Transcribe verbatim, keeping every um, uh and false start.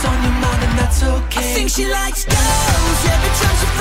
on your mind and that's okay. I think she likes girls every time she